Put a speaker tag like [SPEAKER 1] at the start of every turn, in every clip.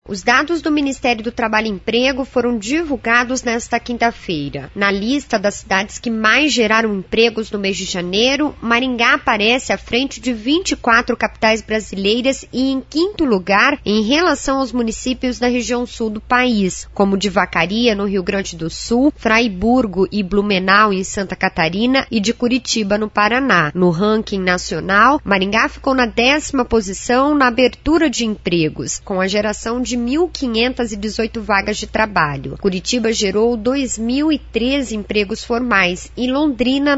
[SPEAKER 1] Os dados do Ministério do Trabalho e Emprego foram divulgados nesta quinta-feira. Na lista das cidades que mais geraram empregos no mês de janeiro, Maringá aparece à frente de 24 capitais brasileiras e em quinto lugar em relação aos municípios da região sul do país, como de Vacaria, no Rio Grande do Sul, Fraiburgo e Blumenau, em Santa Catarina, e de Curitiba, no Paraná. No ranking nacional, Maringá ficou na 10ª posição na abertura de empregos, com a geração de 1.518 vagas de trabalho. Curitiba gerou 2.013 empregos formais e Londrina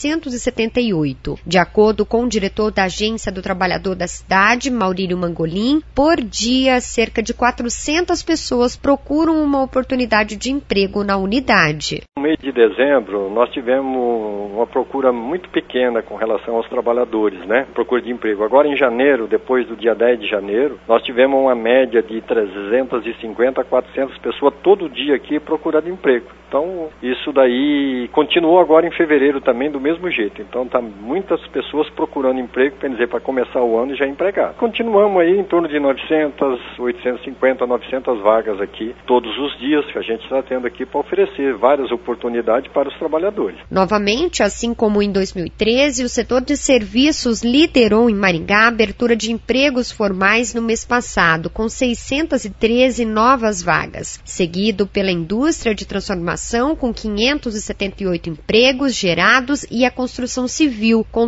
[SPEAKER 1] 978. De acordo com o diretor da Agência do Trabalhador da cidade, Maurílio Mangolin, por dia cerca de 400 pessoas procuram uma oportunidade de emprego na unidade.
[SPEAKER 2] No mês de dezembro, nós tivemos uma procura muito pequena com relação aos trabalhadores, procura de emprego. Agora em janeiro, depois do dia 10 de janeiro, nós tivemos uma média de 350 a 400 pessoas todo dia aqui procurando emprego. Então, isso daí continuou agora em fevereiro também do mesmo jeito. Então, tá muitas pessoas procurando emprego, para começar o ano e já empregar. Continuamos aí em torno de 900, 850, 900 vagas aqui, todos os dias que a gente está tendo aqui para oferecer várias oportunidades para os trabalhadores.
[SPEAKER 1] Novamente, assim como em 2013, o setor de serviços liderou em Maringá a abertura de empregos formais no mês passado, com 613 novas vagas, seguido pela indústria de transformação, com 578 empregos gerados, e a construção civil, com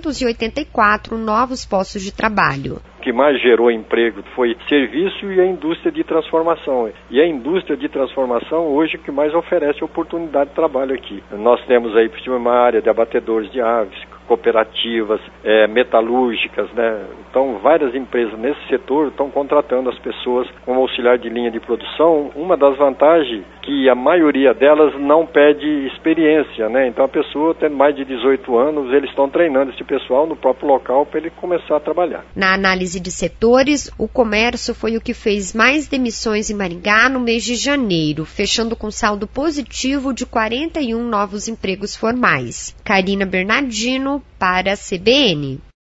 [SPEAKER 1] 384 novos postos de trabalho.
[SPEAKER 2] O que mais gerou emprego foi serviço e a indústria de transformação. E a indústria de transformação hoje que mais oferece oportunidade de trabalho aqui. Nós temos aí uma área de abatedores de aves, cooperativas, metalúrgicas, Então, várias empresas nesse setor estão contratando as pessoas como auxiliar de linha de produção. Uma das vantagens que a maioria delas não pede experiência, Então, a pessoa tendo mais de 18 anos, eles estão treinando esse pessoal no próprio local para ele começar a trabalhar.
[SPEAKER 1] Na análise de setores, o comércio foi o que fez mais demissões em Maringá no mês de janeiro, fechando com saldo positivo de 41 novos empregos formais. Karina Bernardino, para a CBN.